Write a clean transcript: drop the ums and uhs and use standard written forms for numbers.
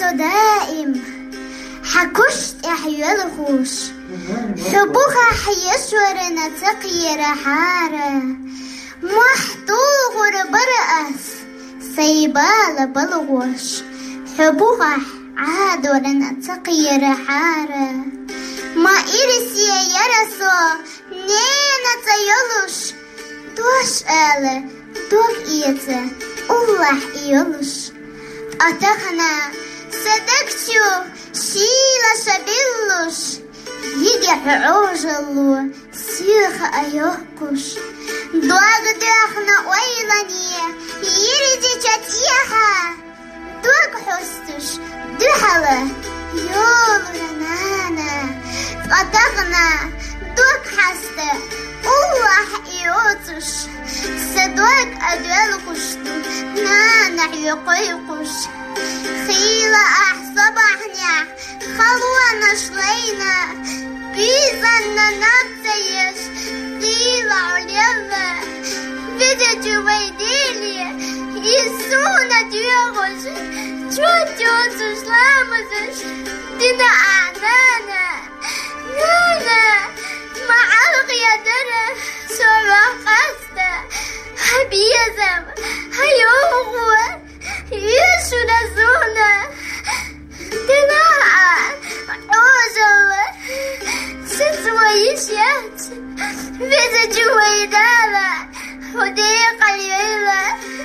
دائم حكشت أحيا الخوش حبوها حيشور نتقي رحارة محطوغ برأس سيبال بلغوش حبوها عادور نتقي رحارة ما إرسي يرسو نينا تيلوش دوش آله دوغ إيته الله إيلوش أتخنا صدقتو شيلا شبيلوش يجح عوجلو سيخ أيوكوش دوغ داخنا ويلانية يريدي تاتيها دوغ حستوش دوحلة يولو رنانا أتخنا دوغ حسته الله إيوتوش صدوغ أدوالكوشتو نانا يقيقوش خيلة أحصبحنيا خلوة نشلينا بيزنا نبتيش خيلة علينا بدجو ويديلي يسونا ديوغوش جوجو سلامتش دينا أعنانا نانا معلق يدنا سوى قصده هبيزم هيوغوه يسو نزونا دناعا عوزل ستوى يشيات بيزا جويدالا وديق اليلا